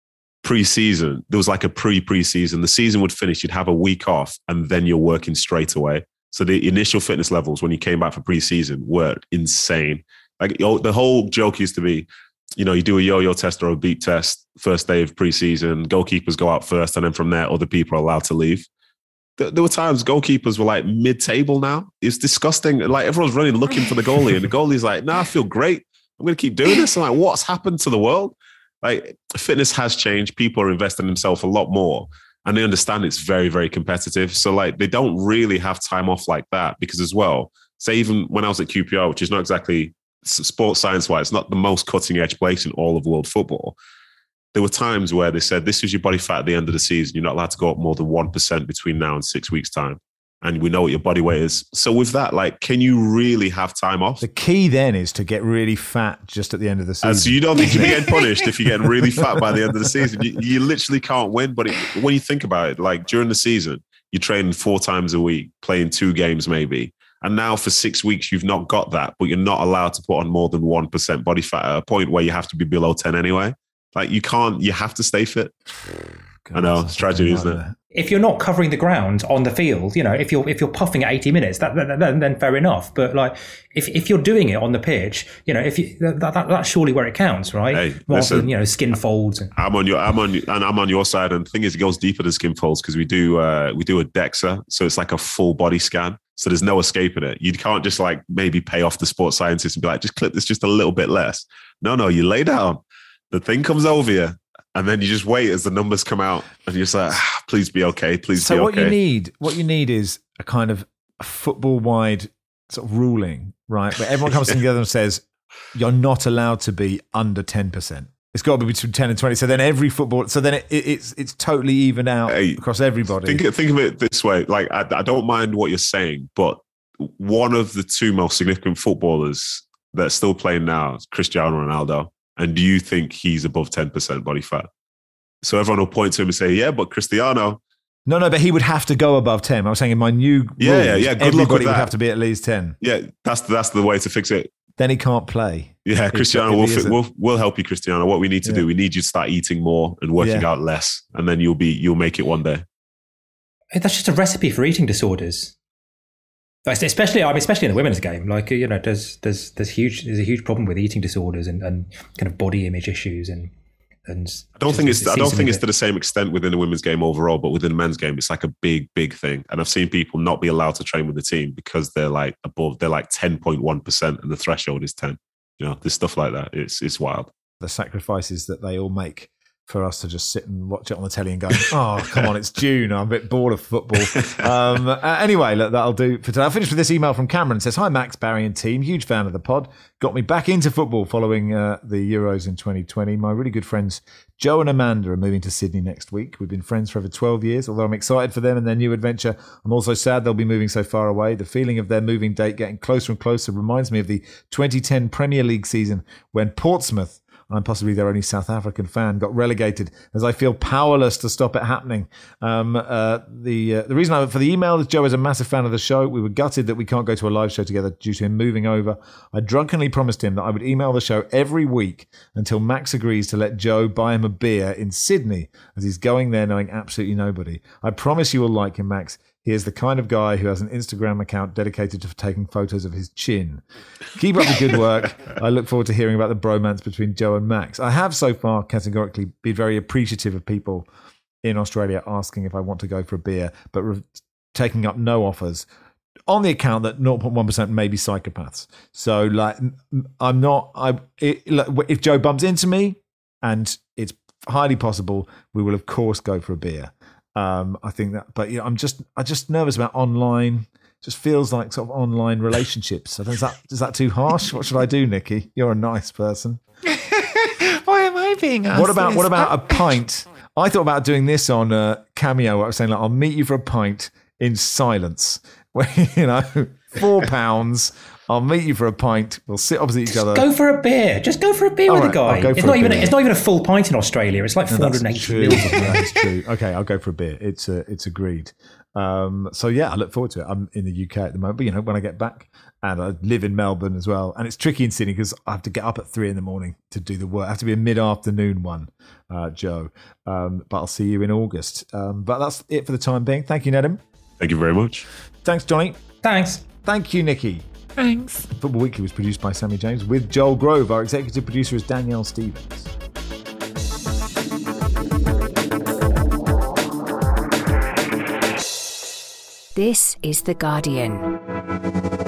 pre-season, there was like a pre-season. The season would finish, you'd have a week off, and then you're working straight away. So the initial fitness levels when you came back for pre-season were insane. Like the whole joke used to be, you do a yo-yo test or a beep test first day of preseason, goalkeepers go out first, and then from there, other people are allowed to leave. There were times goalkeepers were like mid-table now. It's disgusting. Like everyone's running looking for the goalie, and the goalie's like, I feel great. I'm going to keep doing this. I'm like, what's happened to the world? Like fitness has changed. People are investing in themselves a lot more, and they understand it's very, very competitive. So like they don't really have time off like that because as well, say even when I was at QPR, which is not exactly sports science-wise, not the most cutting-edge place in all of world football. There were times where they said, this is your body fat at the end of the season. You're not allowed to go up more than 1% between now and 6 weeks' time. And we know what your body weight is. So with that, like, can you really have time off? The key then is to get really fat just at the end of the season. So you don't think you're getting punished if you get really fat by the end of the season. You literally can't win. But when you think about it, like during the season, you're training 4 times a week, playing 2 games maybe. And now for 6 weeks, you've not got that, but you're not allowed to put on more than 1% body fat at a point where you have to be below 10 anyway. Like you have to stay fit. God, I know, it's tragedy, isn't it? If you're not covering the ground on the field, if you're puffing at 80 minutes, then fair enough. But like, if you're doing it on the pitch, that's surely where it counts, right? Hey, rather than skin folds. I'm on your side, and the thing is, it goes deeper than skin folds because we do a DEXA, so it's like a full body scan. So there's no escaping it. You can't just like maybe pay off the sports scientist and be like, just clip this just a little bit less. No, you lay down, the thing comes over you, and then you just wait as the numbers come out, and you're just like, please be okay, please be okay. So what you need is a kind of a football-wide sort of ruling, right? Where everyone comes together and says, you're not allowed to be under 10%. It's got to be between 10 and 20. So then it's totally even out across everybody. Think of it this way. Like, I don't mind what you're saying, but one of the 2 most significant footballers that are still playing now is Cristiano Ronaldo. And do you think he's above 10% body fat? So everyone will point to him and say, yeah, but Cristiano. No, but he would have to go above 10. I was saying in my new rules, everybody would have to be at least 10. Yeah, that's the way to fix it. Then he can't play. Yeah, Cristiano, we'll help you, Cristiano. What we need to do, we need you to start eating more and working out less, and then you'll make it one day. That's just a recipe for eating disorders. Especially in the women's game. Like there's a huge problem with eating disorders and kind of body image issues and. I don't think it's to the same extent within the women's game overall, but within the men's game, it's like a big thing. And I've seen people not be allowed to train with the team because they're like 10.1% and the threshold is 10. there's stuff like that. It's wild. The sacrifices that they all make for us to just sit and watch it on the telly and go, oh, come on, it's June. I'm a bit bored of football. Anyway, look, that'll do for today. I'll finish with this email from Cameron. It says, hi, Max, Barry and team. Huge fan of the pod. Got me back into football following the Euros in 2020. My really good friends, Joe and Amanda, are moving to Sydney next week. We've been friends for over 12 years. Although I'm excited for them and their new adventure, I'm also sad they'll be moving so far away. The feeling of their moving date getting closer and closer reminds me of the 2010 Premier League season when Portsmouth, I'm possibly their only South African fan, got relegated, as I feel powerless to stop it happening. The reason for the email is Joe is a massive fan of the show. We were gutted that we can't go to a live show together due to him moving over. I drunkenly promised him that I would email the show every week until Max agrees to let Joe buy him a beer in Sydney, as he's going there knowing absolutely nobody. I promise you will like him, Max. He is the kind of guy who has an Instagram account dedicated to taking photos of his chin. Keep up the good work. I look forward to hearing about the bromance between Joe and Max. I have so far categorically been very appreciative of people in Australia asking if I want to go for a beer, but taking up no offers on the account that 0.1% may be psychopaths. So, like, I'm not. If Joe bumps into me, and it's highly possible, we will of course go for a beer. I think that, but I'm just nervous about online. Just feels like sort of online relationships. I think is that too harsh? What should I do, Nikki? You're a nice person. Why am I being asked? What about a pint? I thought about doing this on Cameo. Where I was saying, like, I'll meet you for a pint in silence. Where, £4. I'll meet you for a pint. We'll sit opposite each other. Go for a beer. Just go for a beer with a guy. It's not even a full pint in Australia. It's like 480 mils. That's true. Okay, I'll go for a beer. It's agreed. So yeah, I look forward to it. I'm in the UK at the moment, but when I get back, and I live in Melbourne as well, and it's tricky in Sydney because I have to get up at 3 a.m. to do the work. I have to be a mid-afternoon one, Joe. But I'll see you in August. But that's it for the time being. Thank you, Nedham. Thank you very much. Thanks, Johnny. Thanks. Thank you, Nikki. Thanks. Football Weekly was produced by Sammy James with Joel Grove. Our executive producer is Danielle Stevens. This is The Guardian.